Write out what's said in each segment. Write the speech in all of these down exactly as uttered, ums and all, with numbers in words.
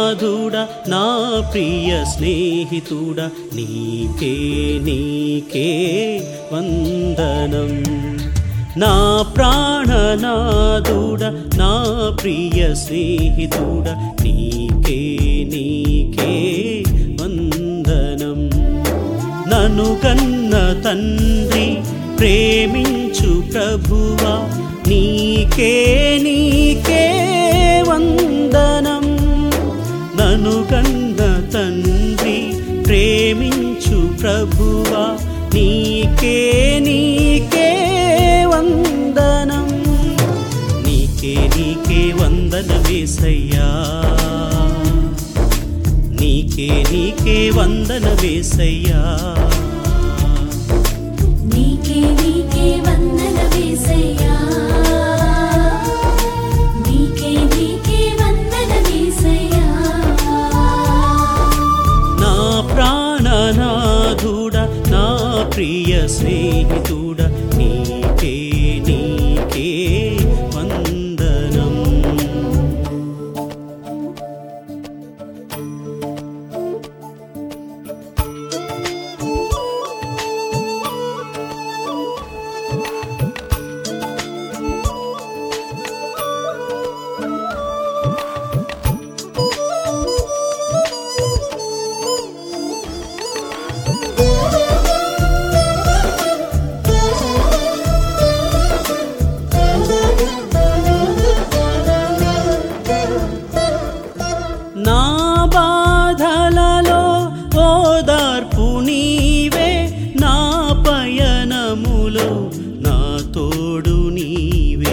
ప్రాణనాథుడా నా ప్రియ స్నేహితుడా నీకే నీకే వందనం. నా ప్రాణనాథుడా నా ప్రియ స్నేహితుడా నీకే నీకే వందనం. నన్ను కన్న తండ్రి ప్రేమించు ప్రభువా నీకే నీకే వందనం. నన్ను కన్న తండ్రి ప్రేమించు ప్రభువా నీకే నీకే వందనం. నీకే నీకే వందనమేసయ్యా, నీకే నీకే వందనమేసయ్యా, నీకే నీకే వందనమేసయ్యా, నీకే నీకే వందనమేసయ్యా. నా ప్రాణనాథుడా నా ప్రియ స్నేహితుడా నీకే నీకే వందనం. నా బాధలలో ఓదార్పు నీవే, నా పయనములో నా తోడు నీవే.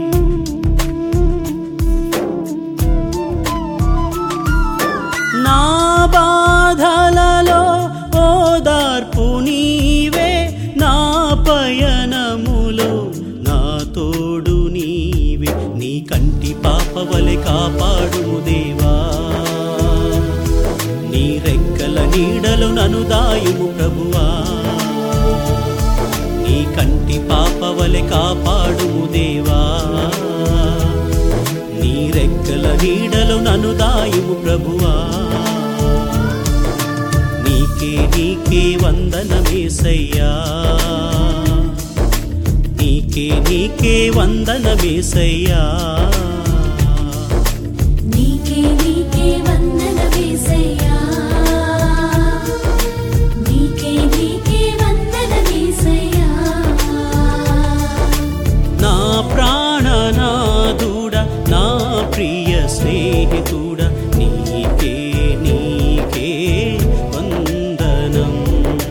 నా బాధలలో ఓదార్పు నీవే, నా పయనములో నా తోడు నీవే. నీ కంటి పాపవలె కాపాడుము దేవా, నీ రెక్కల నీడలు నన్ను దాయుము ప్రభువా. నీ కంటి పాపవలె కాపాడుము దేవా, నీ రెక్కల నీడలు నన్ను దాయుము ప్రభువా. నీకే నీకే వందనమేసయ్యా, నీకే నీకే వందనమేసయ్యా, నీకే నీకే వందనమేసయ్యా, నీకే నీకే వందనమేసయ్యా. నా ప్రాణనాథుడా నా ప్రియ స్నేహితుడా నీకే నీకే వందనం.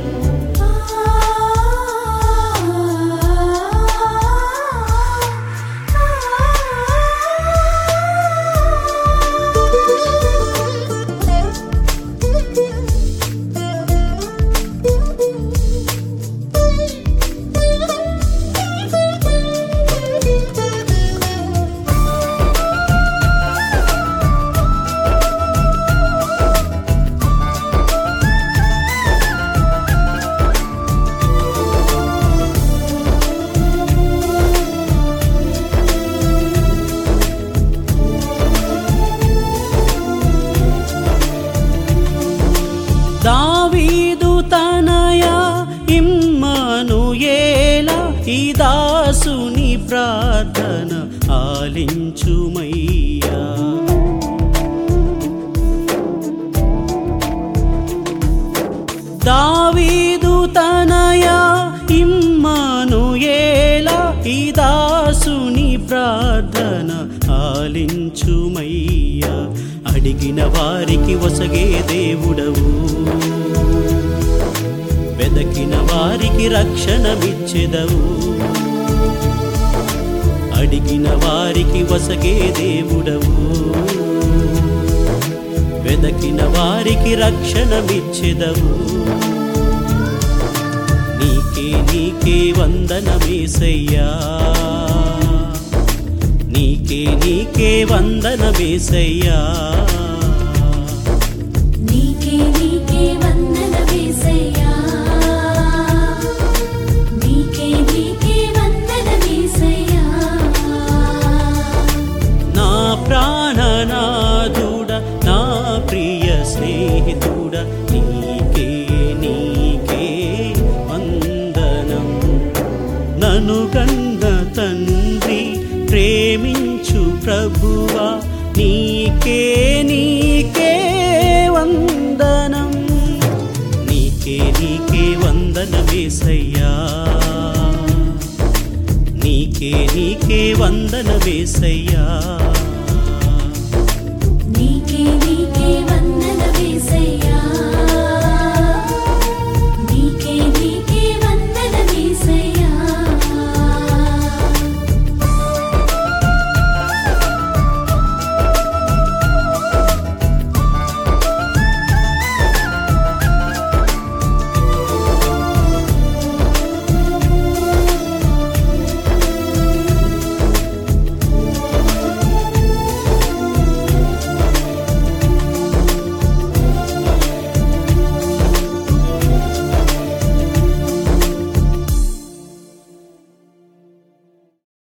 దావీదు తనయా ఇమ్మానుయేలా ఈ దాసుని ప్రార్థన ఆలించుమయ్యా. దావీదు తనయా ఇమ్మానుయేలా ఈ దాసుని ప్రార్థన ఆలించుమయ్యా. అడిగిన వారికి వసగే దేవుడవు, వెదకిన వారికి రక్షణమిచ్చెదవు. అడిగిన వారికి వసగే దేవుడవు, వెదకిన వారికి రక్షణమిచ్చెదవు. నీకే నీకే వందనమేసయ్యా, నీకే నీకే వందనమేసయ్యా, నీకే నీకే వందనమేసయ్యా, నీకే నీకే వందనమేసయ్యా. నా ప్రాణనాథుడా నా స్నేహితుడా నీకే నీకే వందనం. నను కన్న తండ్రి ప్రేమించు ప్రభువా నీకే నీకే వందనం. నీకే నీకే వందనమేసయ్యా, నీకే నీకే వందనమేసయ్యా.